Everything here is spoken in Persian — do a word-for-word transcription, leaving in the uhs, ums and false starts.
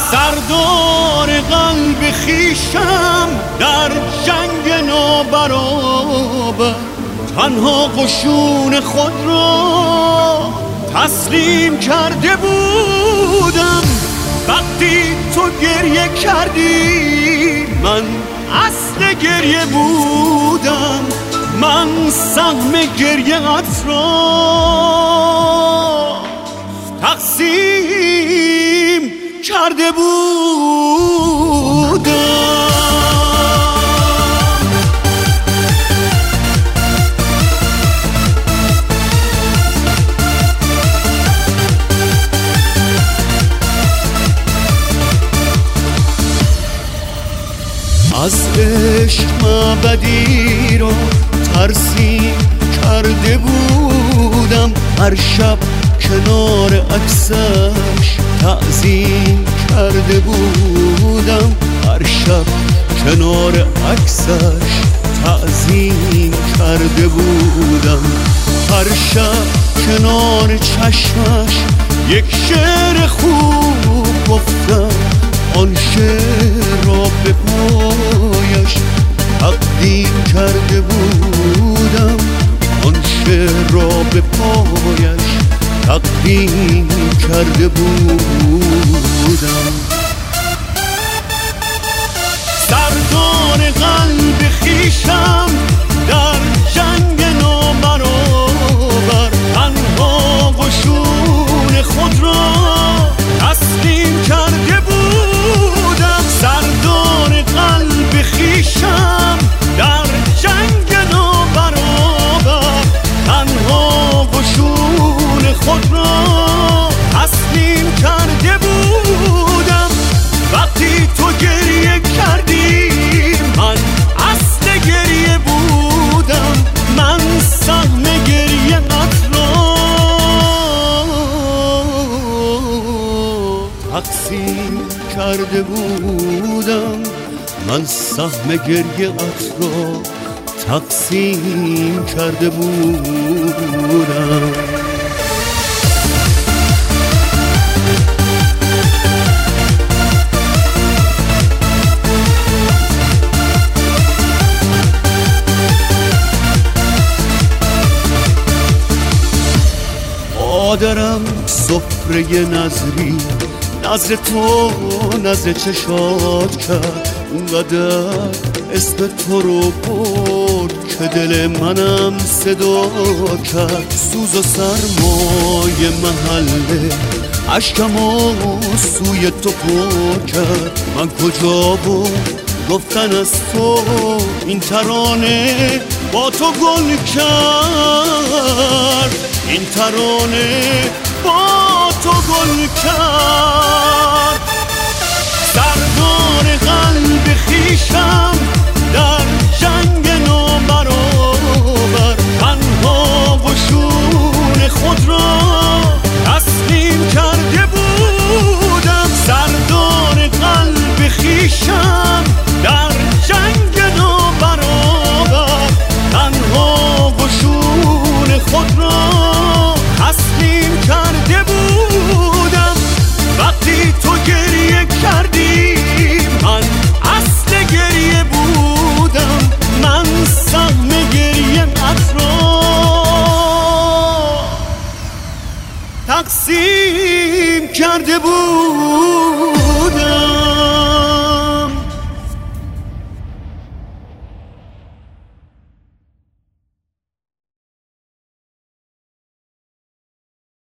سردار قلب خیشم در جنگ نابرابر تنها قشون خود را تسلیم کرده بودم. وقتی تو گریه کردی من اصل گریه بودم، من سهم گریه‌ات را تقسیم کرده بودم. از عشق معبدی را ترسیم کرده بودم، هر شب کنار عکسش تعظیم کرده بودم، هر شب کنار عکسش تعظیم کرده بودم، هر شب کنار چشمش یک شعر خوب گفتم، آن شعر را به پایش تقدیم کرده بودم، آن شعر را به پایش تقدیم کرده بودم. سردار قلب خیشم در جنگ نابرابر تنها قشون خود را تسلیم کرده بودم. سردار قلب خیشم در جنگ نابرابر تنها قشون خود را تسلیم کرده بودم. وقتی تو گریه کردی من اصل گریه بودم، من سهم گریه‌ات را تقسیم کرده بودم، من سهم گریه‌ات را تقسیم کرده بودم. مادرم سفره نظری نظر تو نظر چشات کرد، اونقدر اسم تو رو برد که دل منم صدا کرد. سوز و سرمای محله اشکمو سوی تو پر کرد، من کجا بود گفتن از تو این ترانه با تو گل کرد، این ترانه با تو گل کرد. سردار قلب خیشم در جنگ نابرابر تنها قشون خود را تسلیم کرده بودم. سردار قلب خیشم در جنگ نابرابر تنها قشون خود را تسلیم کرده بودم. وقتی تو گریه کردی من اصل گریه بودم، من سهم گریه‌ات را تقسیم کرده بودم.